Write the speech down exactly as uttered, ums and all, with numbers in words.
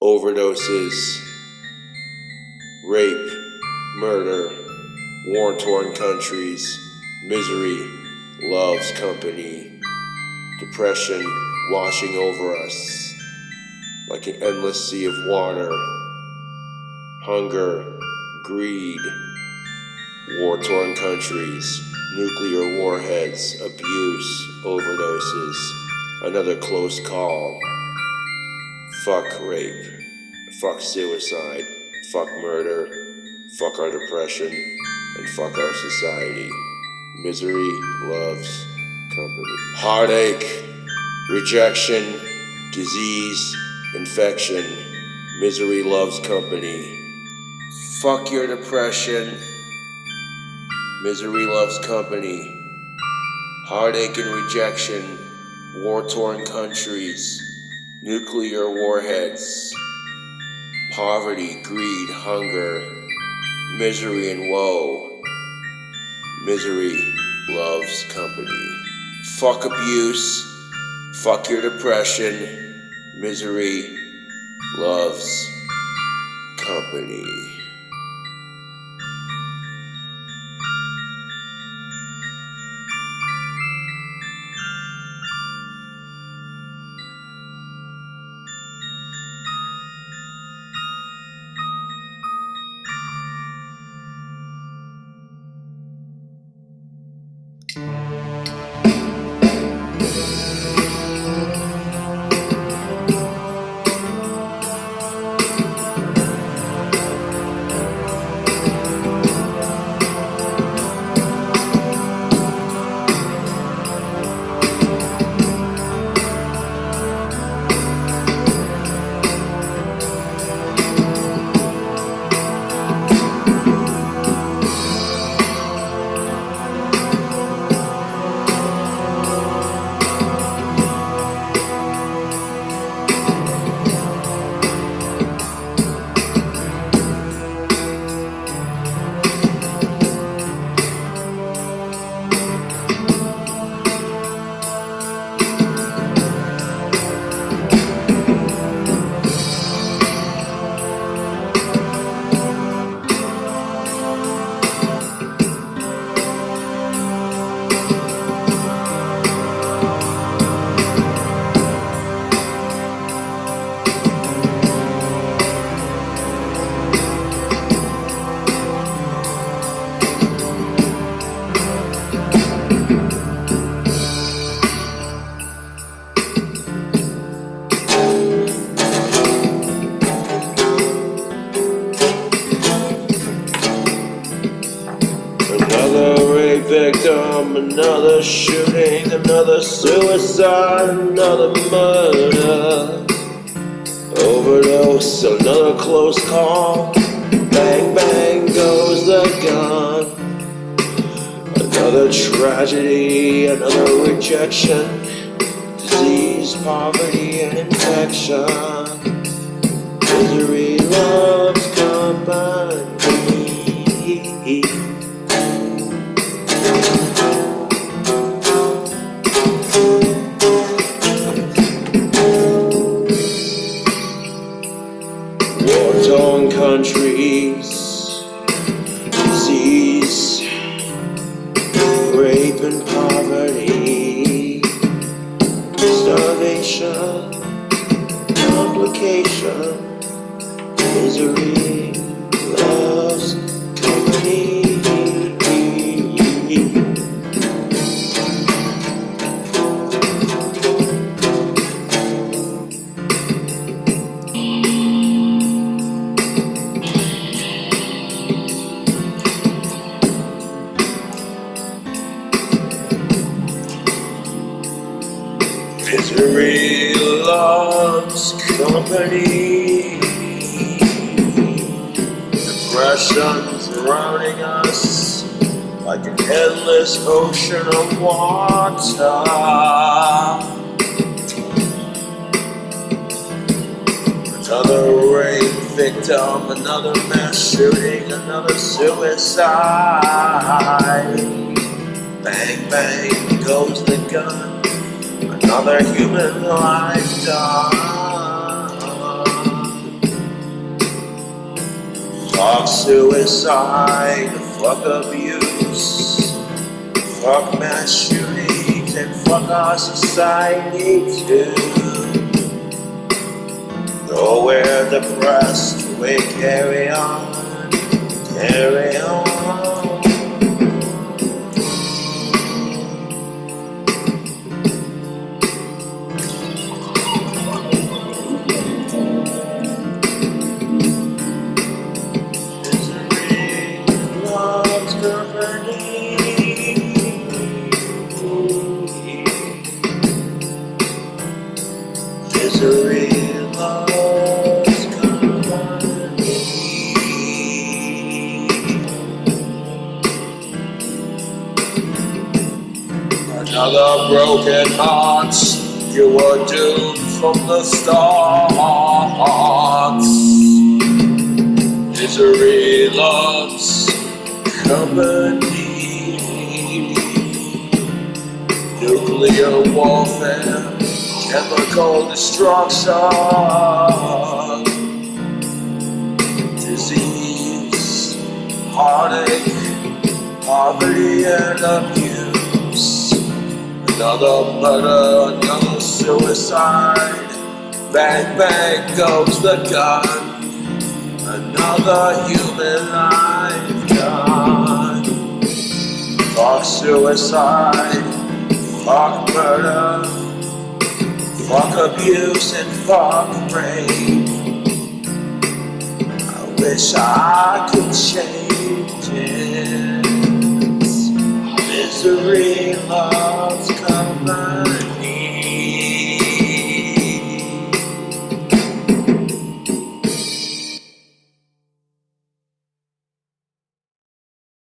overdoses, rape, murder, war-torn countries, misery loves company, depression washing over us like an endless sea of water, hunger, greed, war-torn countries, nuclear warheads, abuse, overdoses, another close call. Fuck rape, fuck suicide, fuck murder, fuck our depression, and fuck our society. Misery loves company. Heartache, rejection, disease, infection. Misery loves company. Fuck your depression. Misery loves company. Heartache and rejection, war-torn countries, nuclear warheads, poverty, greed, hunger, misery and woe. Misery loves company. Fuck abuse, fuck your depression. Misery loves company. Another rape victim, another shooting, another suicide, another murder, overdose, another close call, bang bang goes the gun, another tragedy, another rejection, disease, poverty and infection, misery loves company. War-torn countries, disease, rape and poverty, starvation, complication, misery loves company. Misery loves company. Depression's drowning us like an endless ocean of water. Another rape victim, another mass shooting, another suicide. Bang bang goes the gun. Another human life done. Fuck suicide, fuck abuse, fuck mass shootings, and fuck our society too. Though we're depressed, we carry on, carry on. Misery loves company. Another broken heart, you were doomed from the start. Misery loves company. Nuclear warfare, chemical destruction, disease, heartache, poverty and abuse. Another murder, another suicide. Bang, bang goes the gun. Another human life gone. Fuck suicide, fuck murder, fuck abuse and fuck rape. I wish I could change it. Misery loves